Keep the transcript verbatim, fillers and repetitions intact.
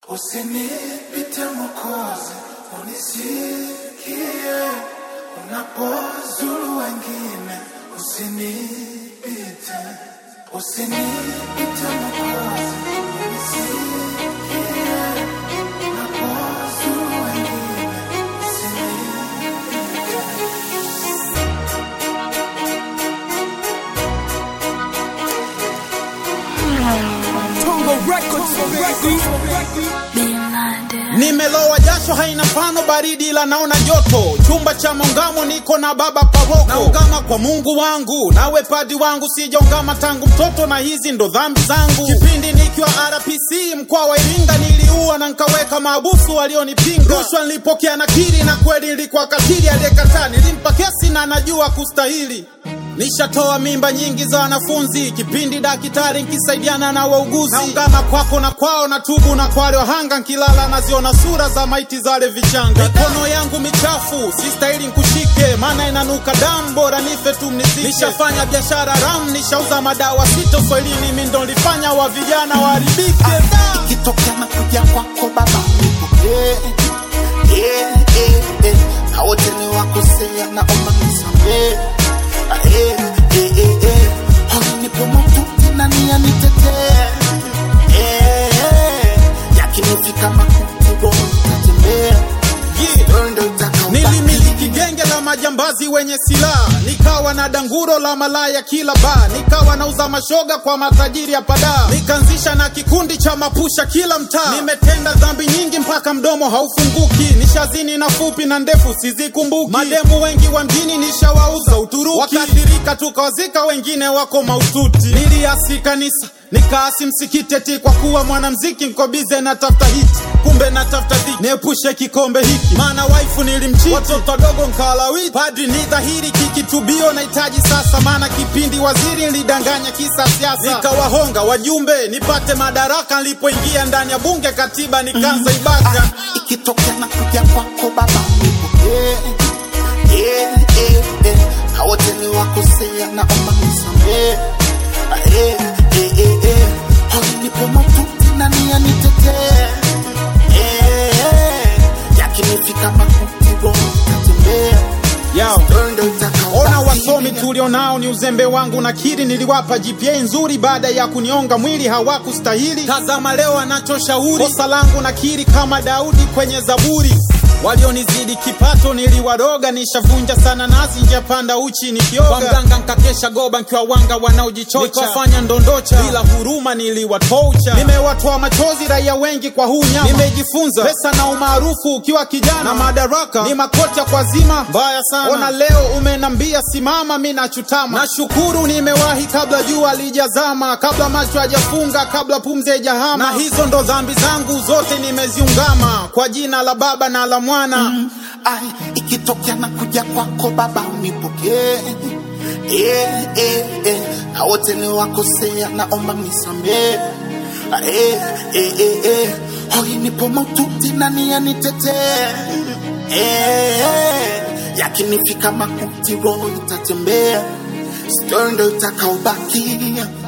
Usinipite Mwokozi, unisikie unapozuru wengine. Usinipite, usinipite Mwokozi, unisikie unapozuru wengine. Nimelowa jasho haina mfano, baridi ila naona joto. Chumba cha maungamo niko na baba paroko. Naungama kwa Mungu wangu, nawe padi wangu. Sijaungama tangu mtoto na hizi ndo dhambi zangu. Kipindi nikiwa R P C mkoa wa Iringa, niliua na nkaweka maabusu walionipinga. Rushwa nilipokea nakiri na kweli nilikuwa katili. Aliyekataa nilimpa kesi na najua kustahili. Nishatoa mimba nyingi za wanafunzi, kipindi daktari nkisaidiana na wauguzi. Naungama kwako na kwao, na tubu na kwa wale wahanga. Nkilala naziona sura za maiti za wale vichanga. Mikono yangu michafu, sistahili nkushike, maana inanuka damu, bora nife tu mnizike. Nishafanya biashara ram, nishauza madawa sito. Swahilini mimi ndo nilifanya wa vijana waharibike. Ikitokea na kuja kwako baba nipokee. Yeah, yeah, yeah. Hawote ni wakosea naomba nisamehe. Eh, eh, eh, eh. Hoi nipo mtuti na nia nitetee. Eh, eh. Yakinifika makuti roho itatembea. Nilimiliki genge la majambazi wenye silaha, nikawa na danguro la malaya kila bar, nikawa nauza mashoga kwa matajiri ya pada, nikaanzisha na kikundi cha mapusha kila mtaa. Nimetenda dhambi nyingi mpaka mdomo haufunguki, nishazini na fupi na ndefu sizikumbuki. Mademu wengi wa mjini nishawauza Uturuki, wakathirika tukawazika, wengine wako maututi. Niliasi kanisa, nikaasi msikiti, eti kwa kuwa mwanamziki niko bize na tafuta hiti, kumbe na tafuta dhiki. Niepushe kikombe hiki, maana waifu nilimchiti, watoto wadogo nkalawiti. Padri ni dhahiri kikitubio nahitaji sasa, maana kipindi waziri nilidanganya kisa siasa. Nikawahonga wajumbe nipate madaraka, nilipoingia ndani ya bunge katiba nikaanza mm. ibaka. Ah, ikitokea na kuja kwako baba nipokee. Yeah, yeah, yeah. Hawote ni wakosea naomba nisamehe. Eh, eh, eh, eh. Hoi nipo mtuti na nia nitetee. Eh, eh. Yakinifika makuti roho itatembea. Yao, ona wasomi tulionao ni uzembe wangu, nakiri niliwapa G P A nzuri, baada ya kunionga mwili hawakustahili. Tazama leo anachoshauri, kosa langu nakiri kama Daudi kwenye Zaburi. Walionizidi kipato niliwaroga, nishavunja sana nasi njapanda uchi nikioga. Kwa mganga nkakesha goba nkiwa wanga wanaojichocha, nikafanya ndondocha bila huruma niliwatocha. Nimewatoa machozi raia wengi kwa huu nyama, nimejifunza pesa na umaarufu ukiwa kijana, na madaraka ni makoti ya kwa zima mbaya sana. Ona leo umenambia simama, mimi nachutama. Nashukuru nimewahi kabla jua lijazama, kabla macho hajafunga, kabla pumzi haijahama. Na hizo ndo dhambi zangu zote nimeziungama, kwa jina la Baba na la Mwana. Mm, ai, ikitokea na kuja kwako baba unipokee. Eh, eh, eh. Hawote ni wakosea naomba nisamehe. Eh, eh, eh, eh. Hoi nipo mtuti na nia nitetee. Eh, eh. Yakinifika makuti roho itatembea. Story ndo itakaobaki.